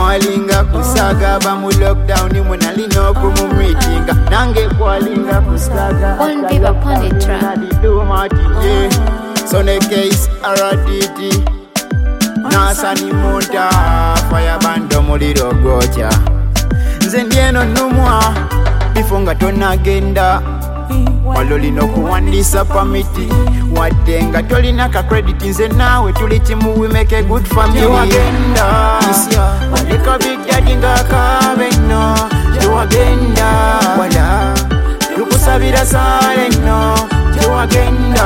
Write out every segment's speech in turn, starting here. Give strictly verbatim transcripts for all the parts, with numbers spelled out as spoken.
Kwalinga kusaga ba mu lockdown ni mwana lino kumu meetinga nange kwalinga kusaga One big upon the track. do Martin so ne case araditi nasa ni monta fire bando muliro gocha nze ndieno numwa bifunga tonagenda walolino kuwandisa pamiti wadenga tolina ka credit nze nawe tuli timu we make a good family wagenda walika big daddy ngakabeno wagenda wala tukusabira sale no wagenda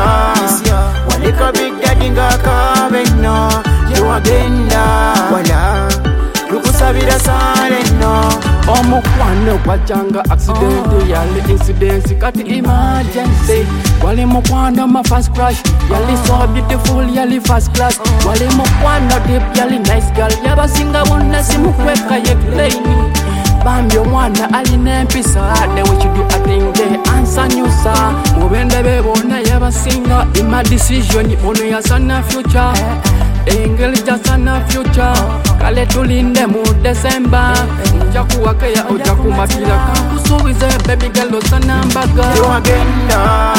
walika big daddy ngakabeno wagenda wala tukusabira sale no Omukwano gwajanga accident yali incident kati emergency wali mukwano ma fast crash yali so beautiful yali first class wali mukwano deep yali nice girl yabasinga bonna simukweka ye plain bambi omwana alina empisa they what you do I think they answer you sir mubende bebona yabasinga in my decision ono yasana future engeli jasana future kale tulinde mu December nja kuwakeya oja kumakira kakusubize baby girl osana mbaga wagenda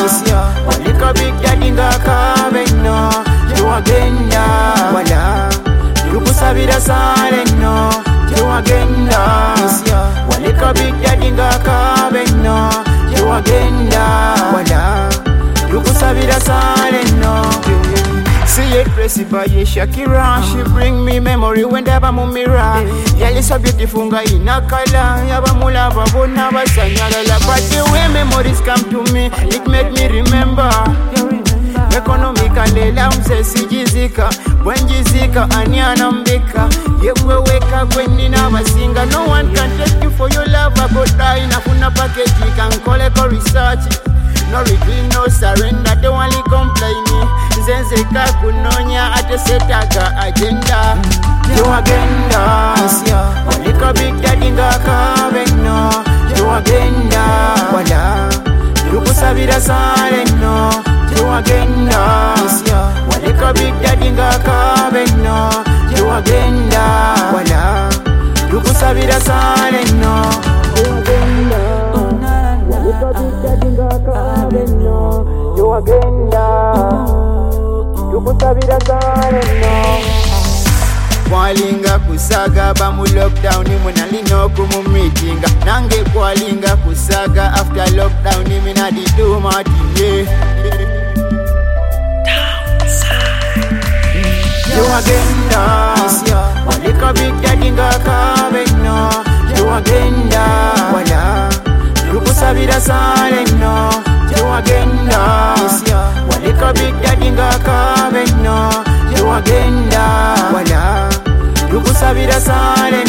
walika big daddy ngakabeno wagenda wala tukusabira sale no wagenda walika big daddy ngakabeno wagenda wala tukusabira sale no. See it pressy by Shakira. She bring me memory whenever mu mirror. Yeah, you so beautiful nga ina kala. Yaba mulava bona basanyala. But the way memories come to me, it make me remember. Economically, lamse sijizika. Wenjizika anyana mbika. Yewe weka kweni na masinga. No one can take you for your love. About die na kuna package. You can call it for research. No retreat, no surrender. Don't only complain me. Zenze kakunonya ate setaga agenda yo agenda walika big daddy ngakabeno yo agenda wala tukusabira sale no yo agenda walika big daddy ngakabeno yo agenda wala tukusabira sale no yo agenda walika big daddy ngakabeno yo agenda tukusabira sale no kwalinga kusaga ba mu lockdown ni mwana lino kumu meetinga nange kwalinga kusaga after lockdown ni mina di do Martin yo agenda walika big daddy ngakabeno yo agenda wala tukusabira sale no yo agenda walika big daddy ngakabeno yo agenda wala tukusabira sale